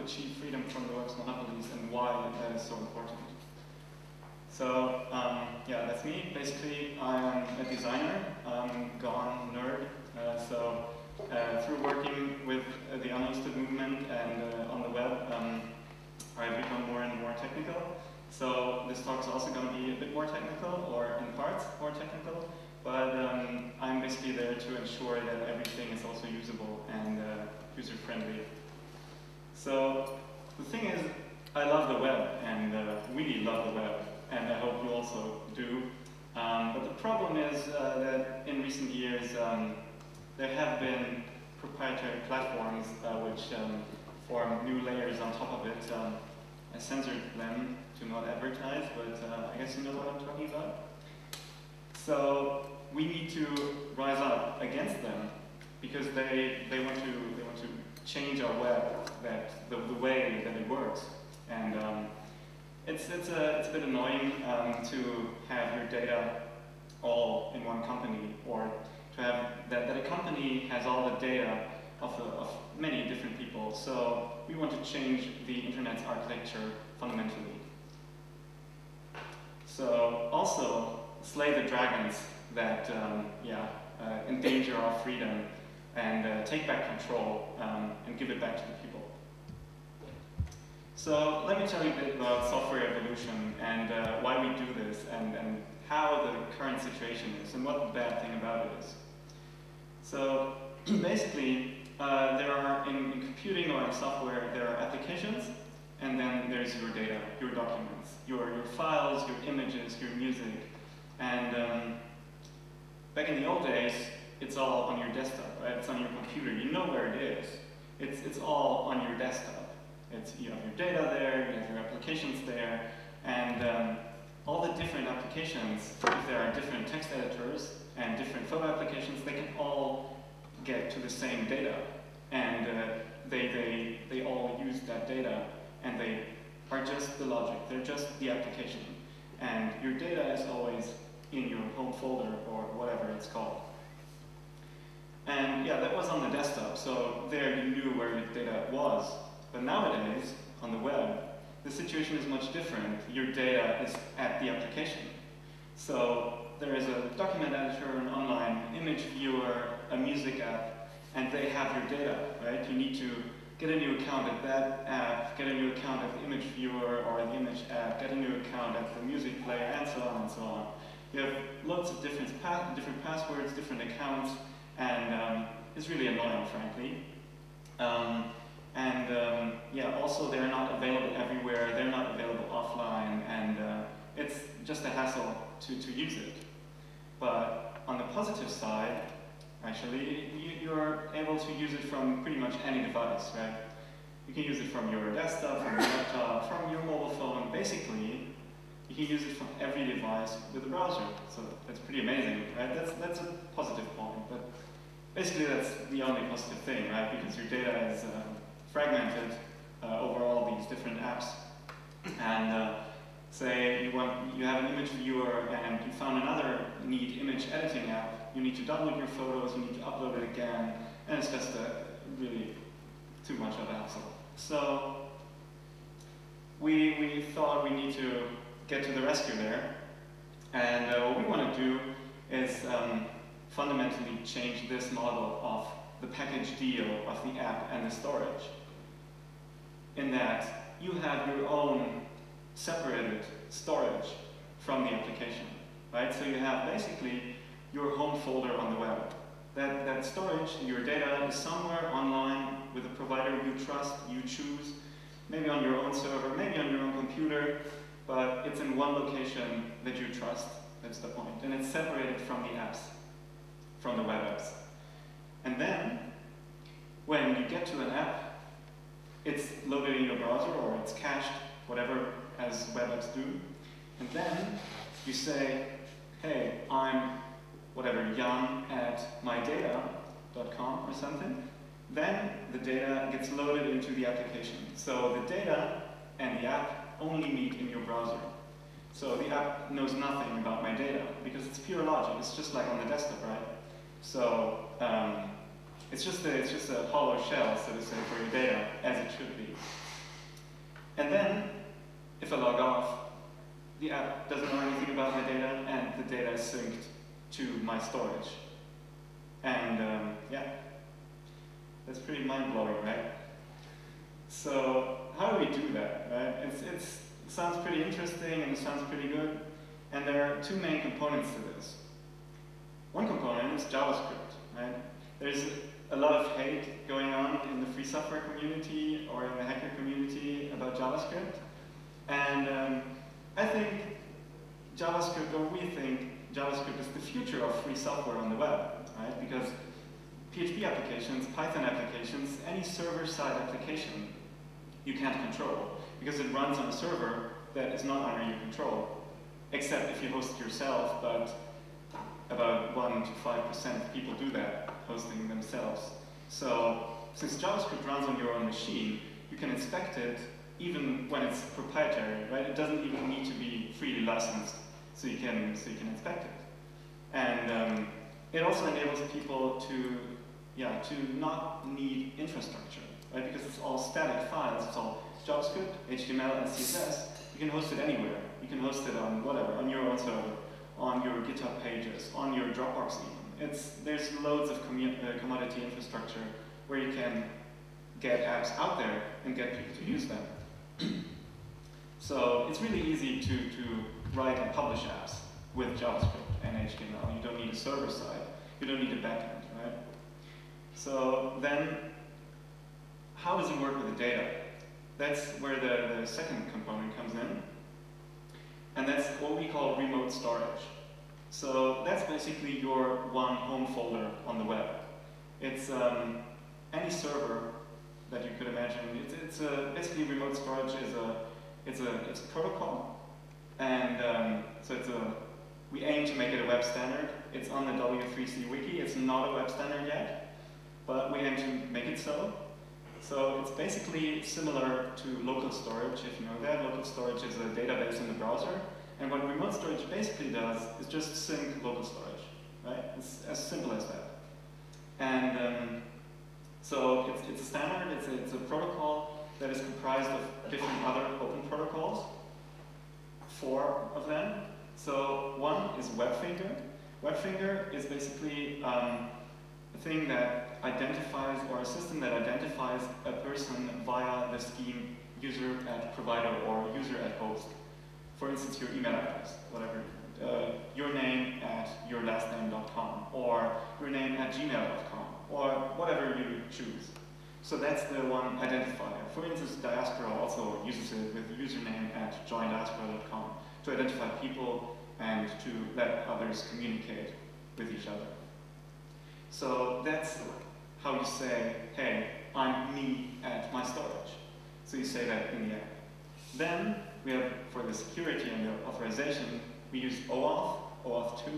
achieve freedom from the web's monopolies and why that is so important. So, yeah, that's me. Basically, I'm a designer, gone nerd. Through working with the unhosted movement and on the web, I've become more and more technical. So this talk is also going to be a bit more technical, or in parts more technical, but I'm basically there to ensure that everything is also usable and user-friendly. So the thing is, I love the web, and really love the web, and I hope you also do. But the problem is that in recent years, there have been proprietary platforms which form new layers on top of it. I censored them to not advertise, but I guess you know what I'm talking about. So we need to rise up against them because they want to change our web, the way that it works, and it's a bit annoying to have your data all in one company, or to have that a company has all the data of many different people. So we want to change the internet's architecture fundamentally. So also slay the dragons that endanger our freedom, and take back control and give it back to the people. So let me tell you a bit about software evolution and why we do this, and how the current situation is and what the bad thing about it is. So basically, there are in computing or in software, there are applications, and then there's your data, your documents, your files, your images, your music. And back in the old days, it's all on your desktop, right? It's on your computer. You know where it is. It's all on your desktop. You have your data there, you have your applications there, and all the different applications, if there are different text editors and different photo applications, they can all get to the same data. And they all use that data, and they are just the logic. They're just the application. And your data is always in your home folder, or whatever it's called. And yeah, that was on the desktop, so there you knew where your data was. But nowadays, on the web, the situation is much different. Your data is at the application. So there is a document editor, an online image viewer, a music app, and they have your data, right? You need to get a new account at that app, get a new account at the image viewer or the image app, get a new account at the music player, and so on and so on. You have lots of different passwords, different accounts, and it's really annoying, frankly. Also they're not available everywhere, they're not available offline, and it's just a hassle to use it. But on the positive side, actually, you're able to use it from pretty much any device, right? You can use it from your desktop, from your laptop, from your mobile phone. Basically, you can use it from every device with a browser. So that's pretty amazing, right? That's a positive point. But basically, that's the only positive thing, right? Because your data is fragmented over all these different apps. And say you have an image viewer and you found another neat image editing app. You need to download your photos, you need to upload it again, and it's just really too much of a hassle. So we thought we need to get to the rescue there, and what we want to do is fundamentally change this model of the package deal of the app and the storage, in that you have your own separated storage from the application, right? So you have basically your home folder on the web. That storage, your data, is somewhere online with a provider you trust, you choose, maybe on your own server, maybe on your own computer, but it's in one location that you trust. That's the point. And it's separated from the apps, from the web apps. And then, when you get to an app, it's loaded in your browser, or it's cached, whatever, as web apps do. And then you say, hey, I'm whatever, Jan at mydata.com or something. Then the data gets loaded into the application. So the data and the app only meet in your browser. So the app knows nothing about my data because it's pure logic. It's just like on the desktop, right? So it's just a hollow shell, so to say, for your data, as it should be. And then, if I log off, the app doesn't know anything about my data, and the data is synced to my storage. And yeah, that's pretty mind-blowing, right? So how do we do that, right? It sounds pretty interesting and it sounds pretty good. And there are two main components to this. One component is JavaScript, right? There's a lot of hate going on in the free software community or in the hacker community about JavaScript. And I think JavaScript, or we think JavaScript is the future of free software on the web, right? Because PHP applications, Python applications, any server-side application you can't control because it runs on a server that is not under your control, except if you host it yourself, but about 1 to 5% of people do that, hosting themselves. So since JavaScript runs on your own machine, you can inspect it even when it's proprietary, right? It doesn't even need to be freely licensed, so you can inspect it. And it also enables people to not need infrastructure, right? Because it's all static files, it's all JavaScript, HTML, and CSS. You can host it anywhere. You can host it on whatever, on your own server, on your GitHub pages, on your Dropbox even. There's loads of commodity infrastructure where you can get apps out there and get people to use them. So it's really easy to write and publish apps with JavaScript and HTML. You don't need a server side. You don't need a backend, right? So then, how does it work with the data? That's where the second component comes in. And that's what we call remote storage. So that's basically your one home folder on the web. It's any server that you could imagine. Basically remote storage is a protocol, and so we aim to make it a web standard. It's on the W3C wiki. It's not a web standard yet, but we aim to make it so. So it's basically similar to local storage, if you know that. Local storage is a database in the browser, and what remote storage basically does is just sync local storage, right? It's as simple as that. And so it's a standard, it's a protocol that is comprised of different other open protocols, 4 of them. So one is WebFinger. WebFinger is basically a thing that identifies, or a system that identifies a person via the scheme user at provider or user at host. For instance, your email address, whatever, your name at yourlastname.com, or your name at gmail.com, or whatever you choose. So that's the one identifier. For instance, Diaspora also uses it with username at joindiaspora.com to identify people and to let others communicate with each other. So that's how you say, hey, I'm me at my storage. So you say that in the app. Then we have, for the security and the authorization, we use OAuth 2,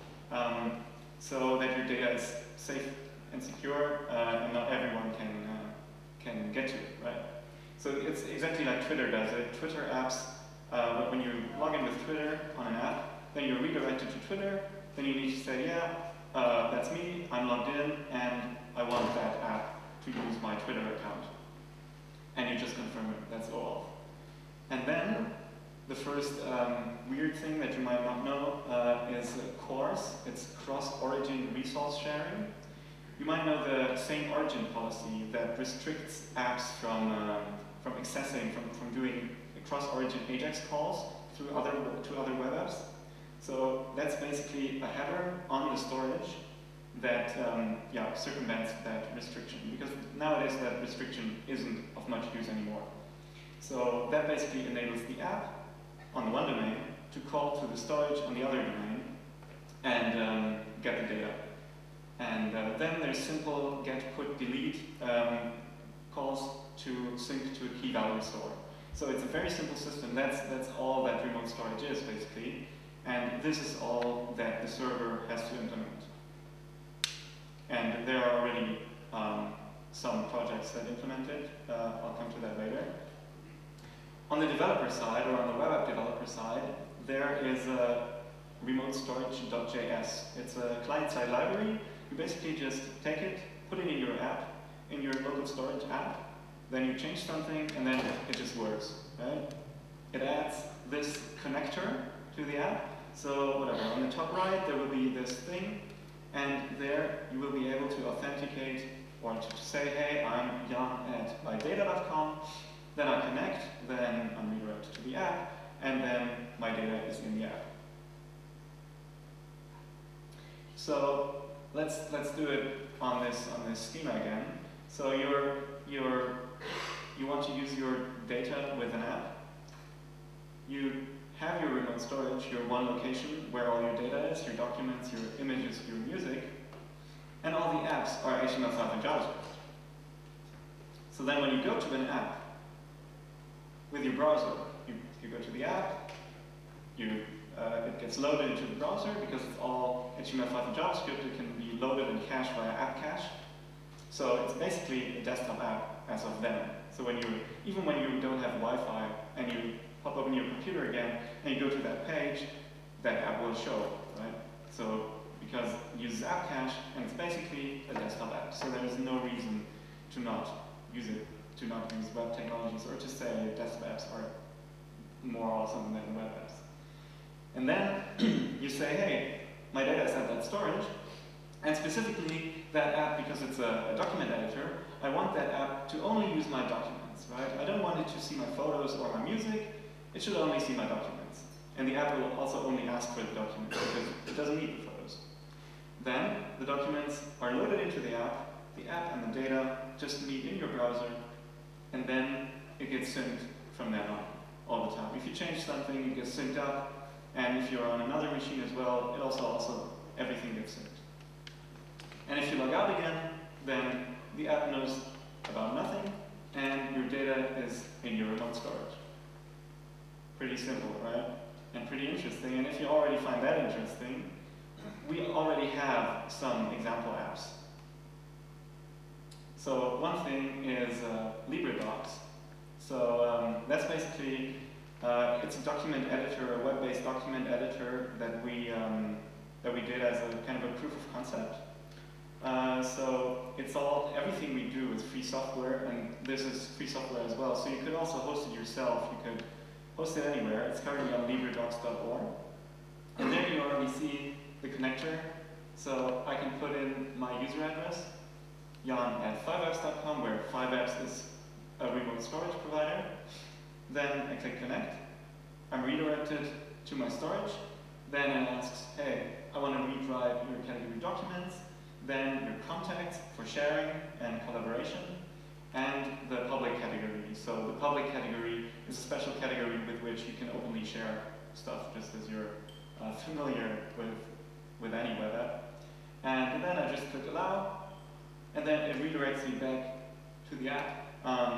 so that your data is safe and secure, and not everyone can get to it, right? So it's exactly like Twitter does it. Twitter apps, when you log in with Twitter on an app, then you're redirected to Twitter, then you need to say, yeah, that's me, I'm logged in, and I want that app to use my Twitter account. And you just confirm it, that's OAuth. And then, the first weird thing that you might not know is CORS. It's cross-origin resource sharing. You might know the same origin policy that restricts apps from accessing, from doing cross-origin AJAX calls to other web apps. So that's basically a header on the storage that circumvents that restriction, because nowadays that restriction isn't of much use anymore. So that basically enables the app on the one domain to call to the storage on the other domain and get the data. And then there's simple get, put, delete calls to sync to a key value store. So it's a very simple system. That's all that remote storage is, basically. And this is all that the server has to implement. And there are already some projects that implement it. I'll come to that later. On the developer side, or on the web app developer side, there is a remote storage.js. It's a client-side library. You basically just take it, put it in your app, in your local storage app, then you change something, and then it just works. right? It adds this connector to the app. So whatever, on the top right there will be this thing, and there you will be able to authenticate or to say, hey, I'm jan@mydata.com, then I connect, then I'm redirected to the app, and then my data is in the app. So let's do it on this schema again. So you want to use your data with an app. You have your remote storage, your one location where all your data is, your documents, your images, your music, and all the apps are HTML5 and JavaScript. So then when you go to an app with your browser, you go to the app, it gets loaded into the browser because it's all HTML5 and JavaScript. It can be loaded and cached via app cache. So it's basically a desktop app as of then. So even when you don't have Wi-Fi and you pop open your computer again and you go to that page, that app will show, right? So because it uses app cache and it's basically a desktop app. So there is no reason to not use it, to not use web technologies, or to say desktop apps are more awesome than web apps. And then you say, hey, my data is at that storage, and specifically that app, because it's a document editor, I want that app to only use my documents, right? I don't want it to see my photos or my music. It should only see my documents. And the app will also only ask for the documents because it doesn't need the photos. Then the documents are loaded into the app and the data just meet in your browser, and then it gets synced from then on all the time. If you change something, it gets synced up, and if you're on another machine as well, it also everything gets synced. And if you log out again, then the app knows about nothing, and your data is in your remote storage. Pretty simple, right? And pretty interesting. And if you already find that interesting, we already have some example apps. So one thing is LibreDocs. So that's basically, it's a document editor, a web-based document editor that we did as a kind of a proof of concept. So everything we do is free software, and this is free software as well. So you could also host it yourself. You could host it anywhere. It's currently on LibreDocs.org. And there you already see the connector. So I can put in my user address, jan@5apps.com, where 5apps is a remote storage provider. Then I click connect. I'm redirected to my storage. Then it asks, hey, I want to redrive your category documents, then your contacts for sharing and collaboration, and the public category. So the public category is a special category with which you can openly share stuff, just as you're familiar with any web app. And then I just click allow, and then it redirects me back to the app,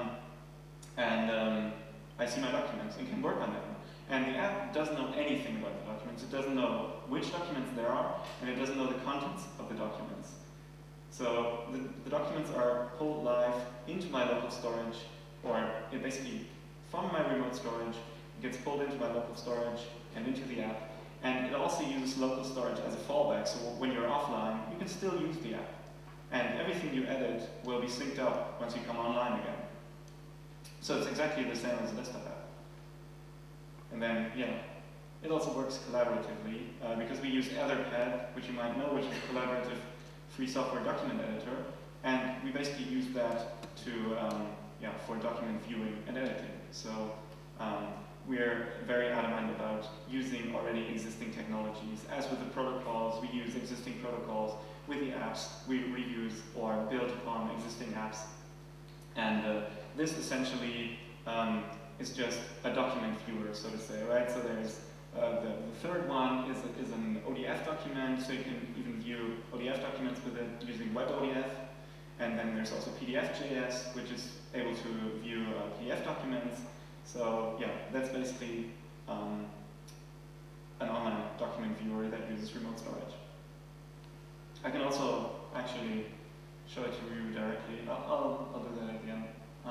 and I see my documents and can work on them. And the app doesn't know anything about the documents. It doesn't know which documents there are, and it doesn't know the contents of the documents. So the documents are pulled live into my local storage, or it basically, from my remote storage, it gets pulled into my local storage and into the app. And it also uses local storage as a fallback, so when you're offline, you can still use the app. And everything you edit will be synced up once you come online again. So it's exactly the same as a desktop app. And then, yeah, it also works collaboratively, because we use Etherpad, which you might know, which is a collaborative free software document editor, and we basically use that to, for document viewing and editing. So we're very adamant about using already existing technologies. As with the protocols, we use existing protocols. With the apps, we reuse or build upon existing apps. And this essentially is just a document viewer, so to say, right? So there's the third one is an ODF document, so you can even view ODF documents with it using WebODF. And then there's also PDF.js, which is able to view PDF documents. So yeah, that's basically an online document viewer that uses remote storage. I can also actually show it to you directly. I'll do that at the end.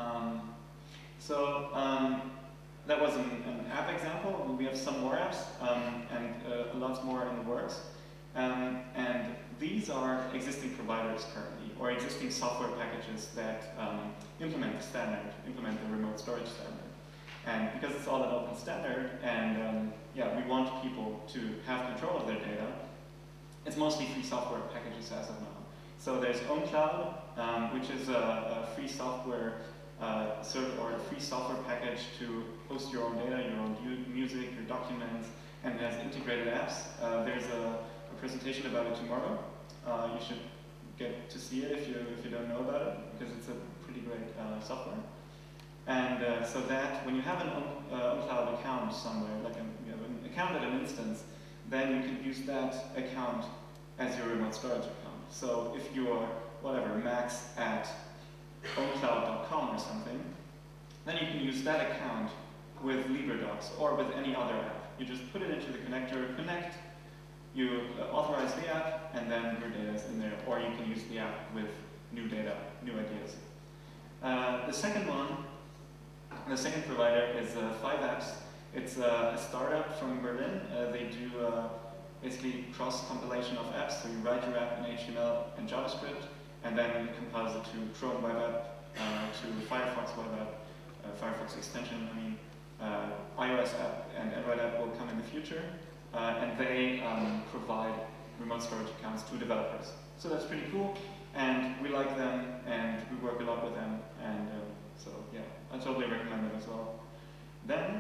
That was an app example. We have some more apps and lots more in the works. And these are existing providers currently, or existing software packages that implement the remote storage standard. And because it's all an open standard, and yeah, we want people to have control of their data, it's mostly free software packages as of now. So there's OwnCloud, which is a free software or a free software package to host your own data, your own music, your documents, and it has integrated apps. There's a presentation about it tomorrow. You should get to see it if you don't know about it, because it's a pretty great software. And so that when you have an OwnCloud account somewhere, like you have an account at an instance, then you can use that account as your remote storage account. So if you're, whatever, max at owncloud.com or something, then you can use that account with LibreDocs or with any other app. You just put it into the connector, connect, you authorize the app, and then your data is in there. Or you can use the app with new data, new ideas. The second provider is 5apps. It's a startup from Berlin. They do basically cross-compilation of apps. So you write your app in HTML and JavaScript, and then it compiles it to Chrome web app, to Firefox web app, Firefox extension, iOS app and Android app will come in the future. And they provide remote storage accounts to developers. So that's pretty cool, and we like them, and we work a lot with them, and so yeah, I totally recommend them as well. Then,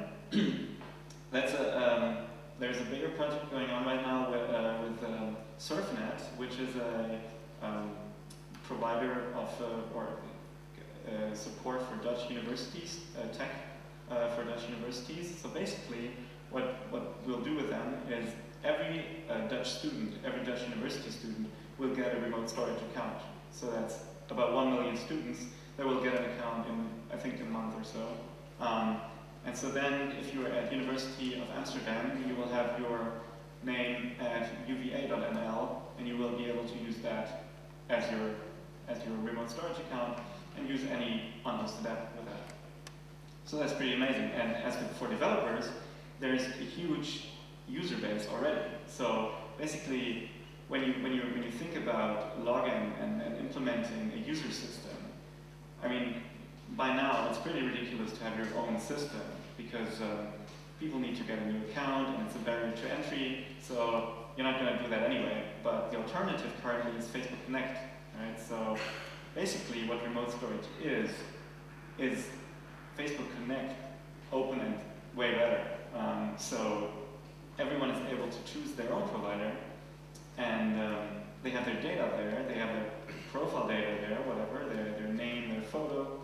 there's a bigger project going on right now with SurfNet, which is a provider of support for Dutch universities, tech for Dutch universities. So basically, what we'll do with them is every Dutch university student will get a remote storage account. So that's about 1 million students that will get an account in, I think, a month or so. And so then, if you're at University of Amsterdam, you will have your name at uva.nl, and you will be able to use that as your remote storage account and use any unhosted app with that. So that's pretty amazing. And as for developers, there's a huge user base already. So basically, when you think about logging and implementing a user system, I mean, by now it's pretty ridiculous to have your own system because people need to get a new account and it's a barrier to entry. So you're not going to do that anyway. But the alternative currently is Facebook Connect, right? So basically, what remote storage is Facebook Connect, open and way better. So everyone is able to choose their own provider, and they have their data there, they have their profile data there, whatever, their name, their photo,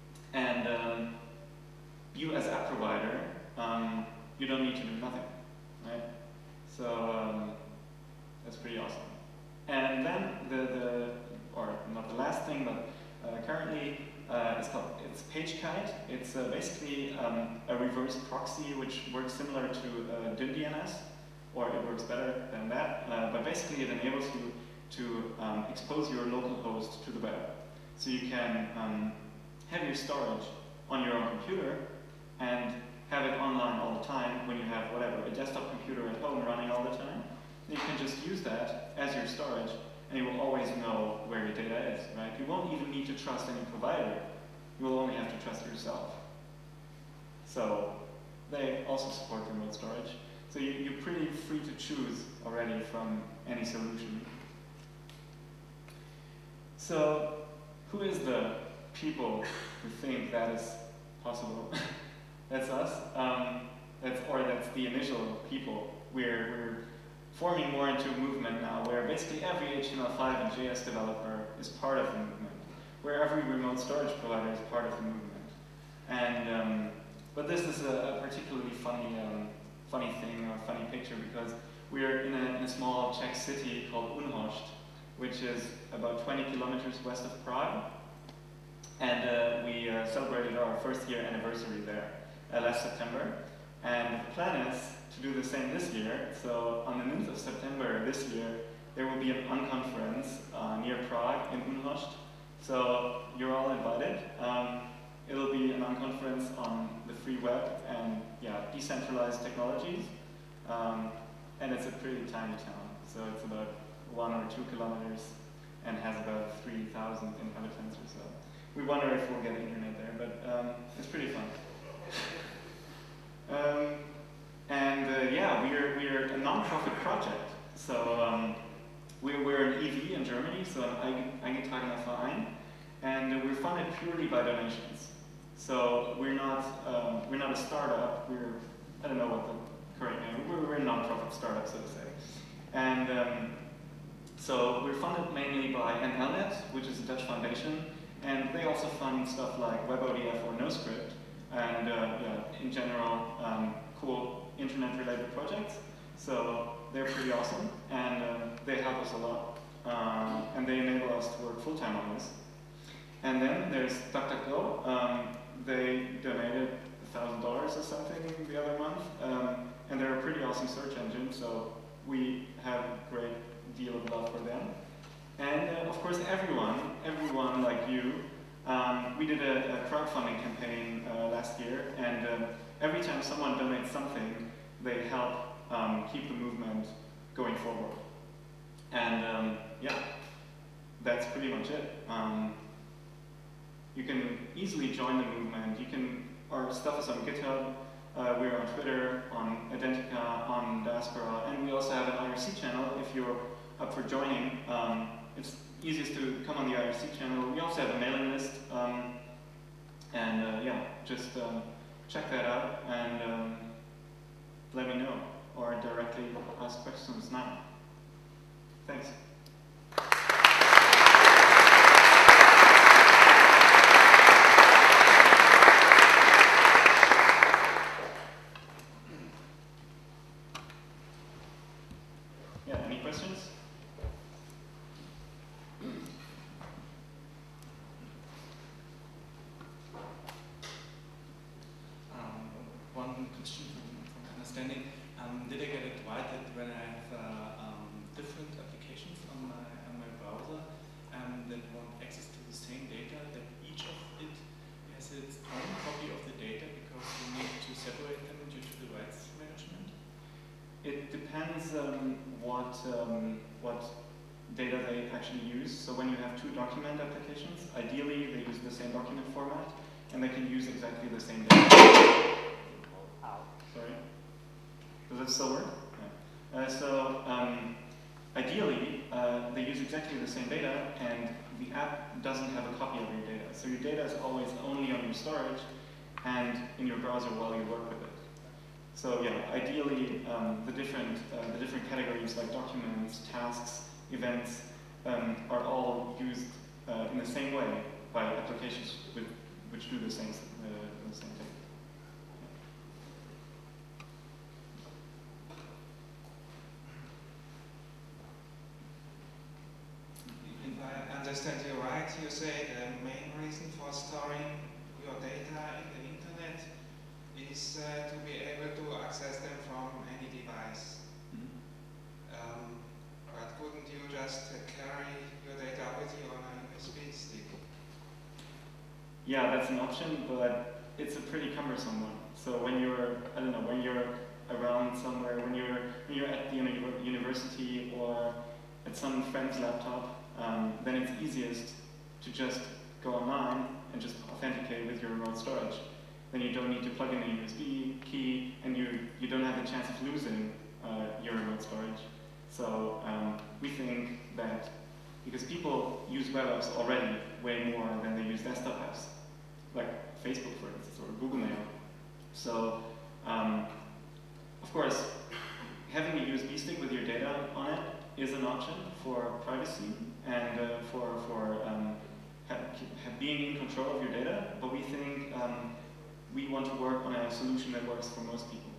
and you as app provider, you don't need to do nothing, right? So that's pretty awesome. And then or not the last thing, but currently it's PageKite. It's basically a reverse proxy which works similar to DynDNS, or it works better than that. But basically it enables you to expose your local host to the web. So you can have your storage on your own computer and have it online all the time when you have whatever, a desktop computer at home running all the time. You can just use that as your storage, and you will always know where your data is, right? You won't even need to trust any provider. You will only have to trust yourself. So they also support remote storage. So you're pretty free to choose already from any solution. So who is the people who think that is possible? That's us. That's the initial people. We're forming more into a movement now where basically every HTML5 and JS developer is part of the movement, where every remote storage provider is part of the movement. And but this is a particularly funny thing or funny picture because we're in a small Czech city called Újhosť, which is about 20 kilometers west of Prague. And we celebrated our first year anniversary there last September. And the plan is to do the same this year. So on the 9th of September this year, there will be an unconference near Prague in Újhosť. So you're all invited. It'll be an unconference on the free web and decentralized technologies. And it's a pretty tiny town. So it's about 1 or 2 kilometers and has about 3,000 inhabitants or so. We wonder if we'll get internet there, but it's pretty fun. Yeah, we're a non-profit project. So we're an EV in Germany, so an Eingetragener Verein, and we're funded purely by donations. So we're not a startup. I don't know what the correct name. We're a non-profit startup, so to say. And so we're funded mainly by NLNet, which is a Dutch foundation, and they also fund stuff like WebODF or NoScript, and yeah, in general, cool internet-related projects. So they're pretty awesome, and they help us a lot, and they enable us to work full-time on this. And then there's DuckDuckGo. They donated $1,000 or something the other month, and they're a pretty awesome search engine, so we have a great deal of love for them. And of course, everyone like you, we did a crowdfunding campaign last year, and every time someone donates something, they help keep the movement going forward. And yeah, that's pretty much it. You can easily join the movement. Our stuff is on GitHub. We're on Twitter, on Identica, on Diaspora, and we also have an IRC channel if you're up for joining. It's easiest to come on the IRC channel. We also have a mailing list, yeah, just check that out and let me know, or directly ask questions now. Thanks. Yeah, any questions? One question from my understanding. Did I get it right that when I have different applications on my browser that want access to the same data, that each of it has its own copy of the data because you need to separate them due to the rights management? It depends what data they actually use. So when you have two document applications, ideally they use the same document format and they can use exactly the same data. Sorry? Does it still work? Yeah. Ideally, they use exactly the same data, and the app doesn't have a copy of your data. So your data is always only on your storage and in your browser while you work with it. So yeah, ideally, the different categories like documents, tasks, events are all used in the same way by applications which do the same thing. If I understand you right, you say the main reason for storing your data in the internet is to be able to access them from any device. Mm-hmm. But couldn't you just carry your data with you on a USB stick? Yeah, that's an option, but it's a pretty cumbersome one. So when you're, I don't know, when you're around somewhere, when you're at the university or at some friend's laptop, then it's easiest to just go online and just authenticate with your remote storage. Then you don't need to plug in a USB key, and you don't have the chance of losing your remote storage. So we think that because people use web apps already way more than they use desktop apps, like Facebook, for instance, or Google Mail. So of course, having a USB stick with your data on it is an option for privacy and for being in control of your data, but we think we want to work on a solution that works for most people.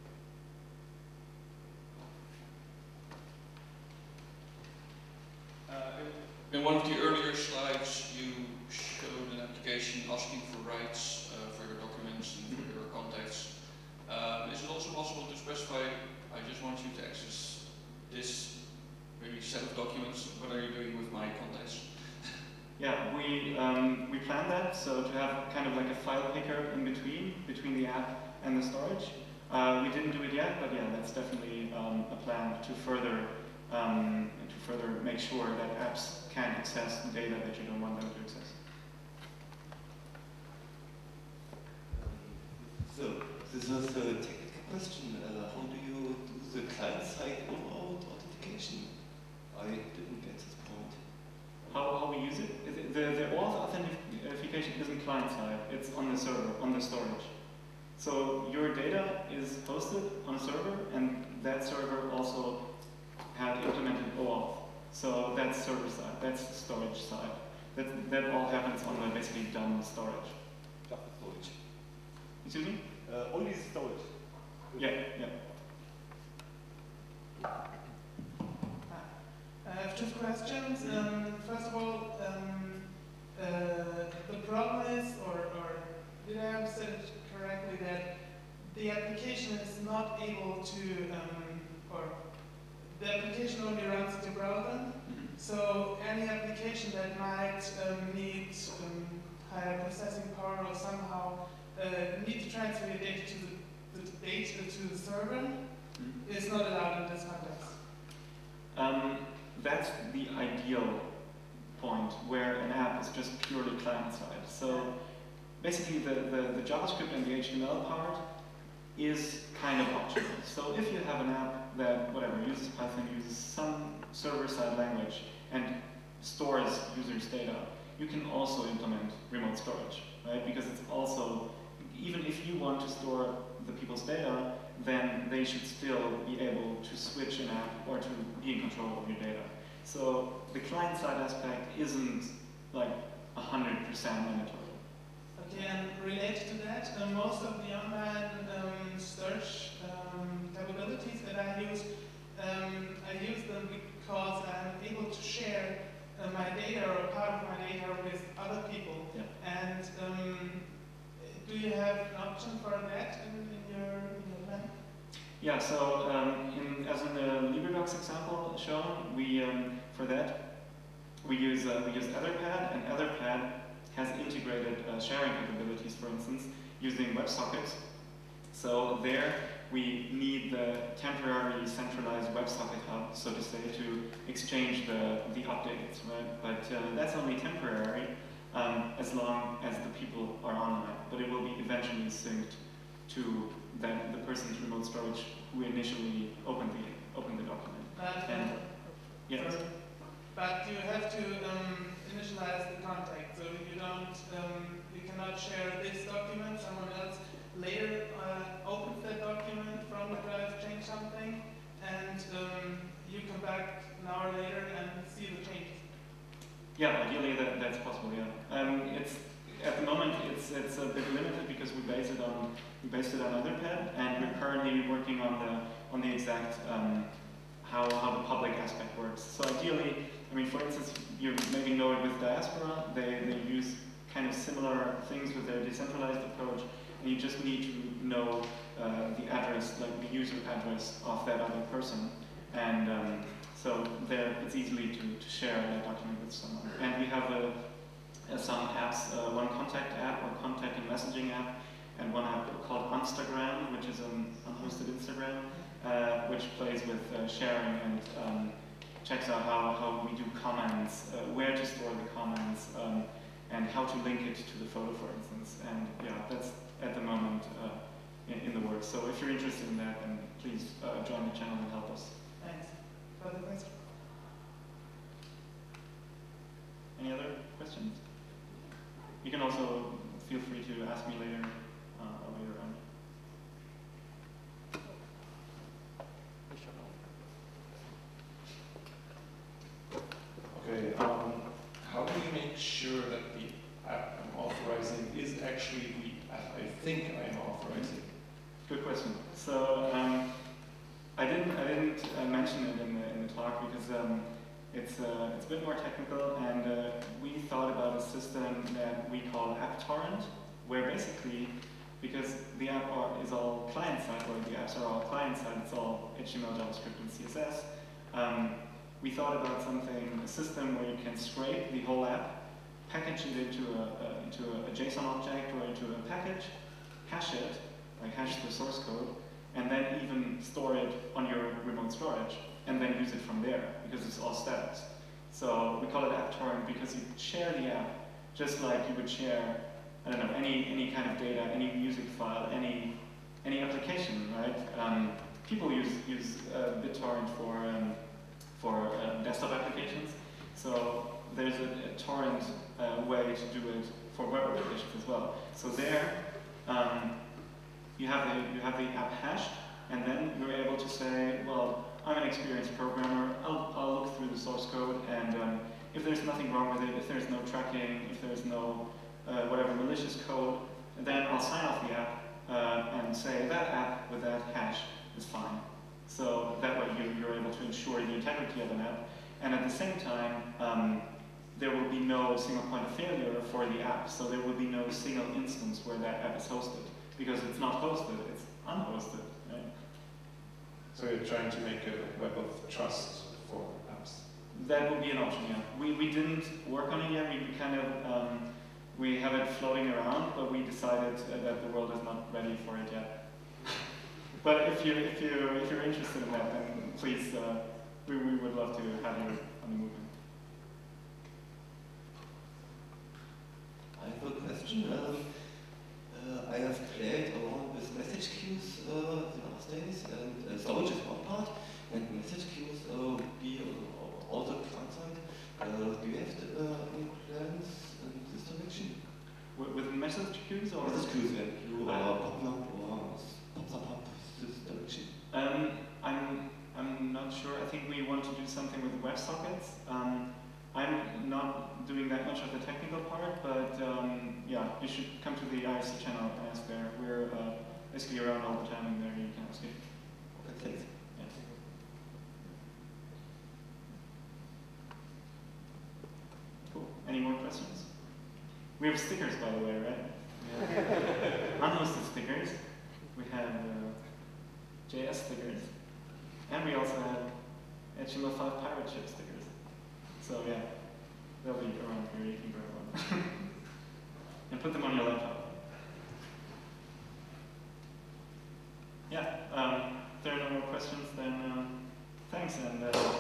In one of the earlier slides, you showed an application asking for rights for your documents and for your contacts. Is it also possible to specify, I just want you to access this maybe set of documents, what are you doing with my contacts? Yeah, we planned that, so to have kind of like a file picker in between the app and the storage. We didn't do it yet, but yeah, that's definitely a plan to further make sure that apps can access the data that you don't want them to access. So This is a technical question. How do you do the client-side OAuth authentication? I didn't get this point. How we use it? The OAuth authentication isn't client-side. It's on the server, on the storage. So your data is hosted on a server, and that server also has implemented OAuth. So that's server side. That's the storage side. That all happens on the basically dumb storage. Just storage. Excuse me? Only storage. Yeah, yeah. I have two questions. First of all, the problem is, or did I understand it correctly, that the application is not able to, or the application only runs the browser. So any application that might need higher processing power or somehow need to transfer your data to the server is not allowed in this context. That's the ideal point where an app is just purely client-side. So basically the JavaScript and the HTML part is kind of optional. So if you have an app that, whatever, uses Python, uses some server-side language, and stores users' data, you can also implement remote storage, right? Because it's also, even if you want to store the people's data, then they should still be able to switch an app or to be in control of your data. So the client-side aspect isn't like 100% mandatory. Okay, and related to that, most of the online search capabilities that I use them because I'm able to share my data or a part of my data with other people. Yeah. And do you have an option for that in your plan? Yeah, so as in the LibreDocs example shown, we for that we use Etherpad, and Etherpad has integrated sharing capabilities, for instance, using WebSockets. So there we need the temporary centralized WebSocket hub, so to say, to exchange the updates, right? But that's only temporary as long as the people are online. But it will be eventually synced to the person's remote storage who initially opened the document. But you have to initialize the contact, so you cannot share this document. Someone else later opens that document from the drive, change something, and you come back an hour later and see the changes. Yeah, ideally that's possible. Yeah, it's at the moment it's a bit limited because we based it on Etherpad, and we're currently working on the exact how the public aspect works. So ideally, I mean, for instance, you maybe know it with Diaspora. They use kind of similar things with their decentralized approach, and you just need to know the address, like the user address of that other person, and so there it's easily to share that document with someone. And we have some apps, one contact app or contact and messaging app, and one app called Instagram, which is an unhosted Instagram, which plays with sharing and checks out how we do comments, where to store the comments, and how to link it to the photo, for instance. And yeah, that's at the moment in the works. So if you're interested in that, then please join the channel and help us. Thanks. Further questions? Any other questions? You can also feel free to ask me later or later on. Okay, how do you make sure that the app I'm authorizing is actually the app I think I'm authorizing? Good question. So I didn't mention it in the talk because it's a bit more technical, and we thought about a system that we call AppTorrent, where basically, because the app is all client-side, or the apps are all client-side, it's all HTML, JavaScript, and CSS. We thought about a system where you can scrape the whole app, package it into a JSON object or into a package, hash it, like hash the source code, and then even store it on your remote storage, and then use it from there, because it's all static. So we call it AppTorrent because you share the app just like you would share, I don't know, any kind of data, any music file, any any application, right? People use BitTorrent for desktop applications, so there's a torrent way to do it for web applications as well. So there, you have the app hashed, and then you're able to say, well, I'm an experienced programmer. I'll look through the source code, and if there's nothing wrong with it, if there's no tracking, if there's no whatever malicious code, then I'll sign off the app and say that app with that hash is fine. So that way you're able to ensure the integrity of an app, and at the same time, there will be no single point of failure for the app. So there will be no single instance where that app is hosted, because it's not hosted, it's unhosted. Right? So you're trying to make a web of trust for apps. That would be an option, yeah. We didn't work on it yet. We kind of we have it floating around, but we decided that the world is not ready for it yet. But if you're interested in that, then please, we would love to have you on the movement. I have a question. I have played around with message queues the last days, and storage is one part, and message queues be also client side. Do you have any plans in this direction? With message queues or? Message queues, yeah, queue or PubNub or PubSub this direction. I'm not sure. I think we want to do something with WebSockets. I'm not doing that much of the technical part, but yeah, you should come to the IRC channel and ask there. We're basically around all the time, and there you can ask it. Okay, thanks. Yeah. Cool. Any more questions? We have stickers, by the way, right? Yeah. Unhosted stickers. We have JS stickers, and we also have HTML5 pirate ship stickers. So yeah, they'll be around here, you can grab one. And put them on your laptop. Yeah, if there are no more questions, then thanks, and